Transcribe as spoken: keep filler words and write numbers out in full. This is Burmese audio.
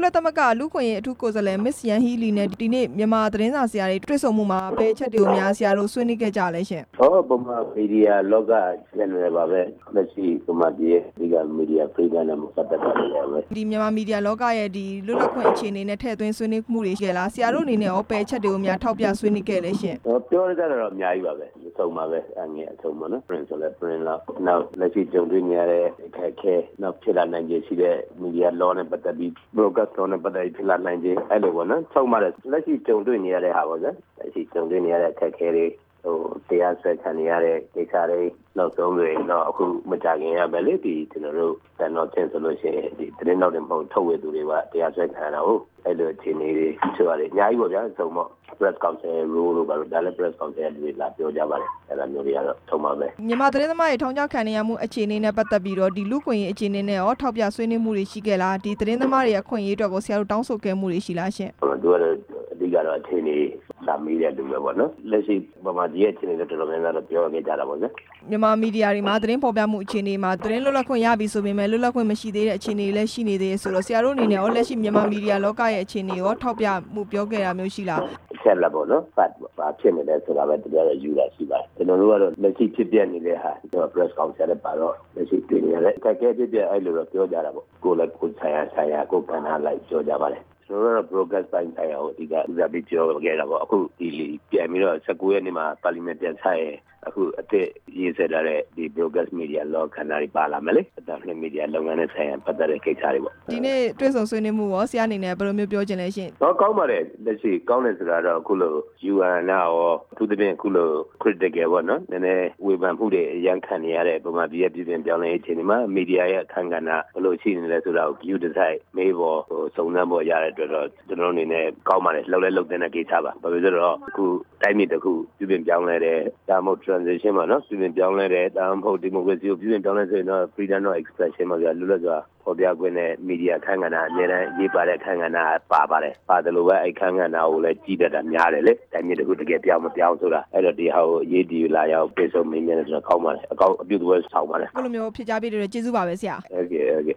လက်သမဂ္ဂလူ့ခွင့်ရေးအထူးကိုယ်စားလှယ်မစ္စယန်ဟီလီနဲ့ဒီနေ့မြန်မာသတင်းစာဆရာတွေတွေ့ဆုံမှုမှာဘယ်ချက်တွေကိုများဆရာတို့ဆွေးနွေးခဲ့ကြလဲရှင်ဟောပုံမှန်မီဒီယာလောကကျန်နေပါပဲလက်ရှိပုံမှန်ဒီဒီကမီဒီယာဖရီဒမ်နဲ့ပတ်သက်တာလည်းပဲဒီမြန်မာမီဒီယာလောကရဲ့ဒီလွတ်လပ်ခွင့်အခြေအနေနဲ့ထည့်သွင်းဆွေးနွေးမှုတွေရှိလားဆရာတို့အနေနဲ့ရောဘယ်ချက်တွေကိုများထောက်ပြဆွေးနွေးခဲ့လဲရှင်ဟောပြောရကြတော့အများကြီးပါပဲအဆုံးပါပဲအငယ်အဆုံးပါနော် print ဆိုလဲ print လောက်နောက်လက်ရှိကြုံတွေ့နေရတဲ့အခက်အခဲနောက်ဖြစ်လာနိုင်ခြေရှိတဲ့မီဒီယာ law နဲ့ပတ်သက်ပြီး broadcast law နဲ့ပတ်သက်ပြီးဖြစ်လာနိုင်ခြေအဲ့လိုပေါ့နော်ဆုံးပါတယ်လက်ရှိကြုံတွေ့နေရတဲ့ဟာပေါ့ဗျာလက်ရှိကြုံတွေ့နေရတဲ့အခက်အခဲတွေဟိုတရားစွဲခံနေရတဲ့ကိစ္စတွေနောက်ဆုံးတွေတော့အခုမကြခင်ရပဲလေဒီကျွန်တော်တို့တန်တော်ချင်းဆိုလို့ရှိရင်ဒီသတင်းနောက်တွေမဟုတ်ထုတ်ဝေသူတွေကတရားစွဲခံရတာဟုတ်အဲ့လိုအခြေအနေတွေဆိုရတယ်အများကြီးပေါ့ဗျာစုံပေါ့ press council rule လို့ပါလို့ဒါလည်း press council တွေလာပြောကြပါတယ်အဲ့ဒါမျိုးတွေကတော့ထုံပါပဲမြန်မာသတင်းသမားတွေထောင်ချခံနေရမှုအခြေအနေနဲ့ပတ်သက်ပြီးတော့ဒီလူခွင့်ရေးအခြေအနေနဲ့ရောထောက်ပြဆွေးနွေးမှုတွေရှိခဲ့လားဒီသတင်းသမားတွေအခွင့်အရေးအတွက်ကိုဆရာတို့တောင်းဆိုခဲ့မှုတွေရှိလားရှင်ဟုတ်တို့ကတော့အဓိကတော့အခြေအနေစာမေးတဲ့လူပဲပေါ့နော်လက်ရှိဗမာပြည်ရဲ့အခြေအနေတွေတော်တော်များများတော့ပြောခဲ့ကြတာပေါ့နော်မြန်မာမီဒီယာတွေမှာသတင်းဖော်ပြမှုအခြေအနေမှာသတင်းလွတ်လပ်ခွင့်ရပြီဆိုပေမဲ့လွတ်လပ်ခွင့်မရှိသေးတဲ့အခြေအနေတွေလည်းရှိနေသေးတယ်ဆိုတော့ဆရာတို့အနေနဲ့ရောလက်ရှိမြန်မာမီဒီယာလောကရဲ့အခြေအနေရောထောက်ပြမှုပြောခဲ့တာမျိုးရှိလားဆက်လက်ပေါ့နော်ပတ်ပါဖြစ်နေတယ်ဆိုတာပဲတရားရယူတာရှိပါတယ်ကျွန်တော်တို့ကတော့လက်ရှိဖြစ်ပြနေတဲ့ဟာကျွန်တော် press council နဲ့ပါတော့လက်ရှိတွေ့နေရတဲ့အခက်အခဲဖြစ်ပြအဲ့လိုတော့ပြောကြတာပေါ့ကိုယ်လည်းကိုယ်ဆိုင်ရာဆိုင်ရာကိုယ်ကဏ္ဍလိုက်ပြောကြပါတယ်ကျွန်တော်တို့ broadcast ပိုင်းဆိုင်ရာကိုဒီကဥစားပြီးပြောခဲ့တာပေါ့အခုဒီပြန်ပြီးတော့၁၉ရက်နေ့မှာပါလီမန်ပြန်ဆိုင်အခုအသစ်ရေးဆက်လာတဲ့ဒီ broadcast media law ခန္ဓာတွေပါလာမယ်လေအတန်နဲ့ media လုပ်ငန်းနဲ့ဆိုင်ရာပတ်သက်တဲ့ကိစ္စတွေပေါ့ဒီနေ့တွေ့ဆုံဆွေးနွေးမှုရောဆရာအနေနဲ့ဘယ်လိုမျိုးပြောချင်လဲရှင်တော့ကောင်းပါတယ်လက်ရှိကောင်းတယ်ဆိုတာတော့အခုလို ယူ အန် နာရောသူတပည့်အခုလို critical ပေါ့နော်နည်းနည်းဝေဖန်မှုတွေအရန်ခံနေရတဲ့ပုံမှန်ပြည်ပြည်ပြင်ပြောင်းလဲရေးအခြေအနေမှာ media ရဲ့အခန်းကဏ္ဍဘယ်လိုရှိနေလဲဆိုတာကို view design မေးဖို့စုံစမ်းဖို့ရတဲ့အတွက်တော့ကျွန်တော်အနေနဲ့ကောင်းပါတယ်လှုပ်လဲလှုပ်တဲ့ကိစ္စပါဘာလို့လဲဆိုတော့အခုတိုင်းပြည်တစ်ခုပြည်ပြင်ပြောင်းလဲတဲ့ဒါမှမဟုတ် transition မှာနော်ပြည်ပြင်ပြောင်းလဲတဲ့ဒါမှမဟုတ် democracy ကိုပြည်ပြင်ပြောင်းလဲဆိုရင်တော့ freedom of expression မှာလွတ်လပ်စွာပေါ်ပြခွင့်နဲ့ media အခန်းကဏ္ဍအများနဲ့ရေးပါတဲ့အခန်းကဏ္ဍပါပါတယ်ပါတယ်လို့ပဲအခန်းကဏ္ဍကိုလည်းကြီးတတ်တာများတယ်လေတိုင်းပြည်တစ်ခုတကယ်ပြောင်းမပြောင်းဆိုတာအဲ့တော့ဒီဟာကိုအရေးတည်လာရောက်ပြေဆုံးမင်းများဆိုတော့ကောင်းပါတယ်အကောက်အပြုတ်သဘောဆောင်ပါတယ်ဘယ်လိုမျိုးဖြစ်ကြပြတဲ့ကျေးဇူးပါပဲဆရာဟုတ်ကဲ့ဟုတ်ကဲ့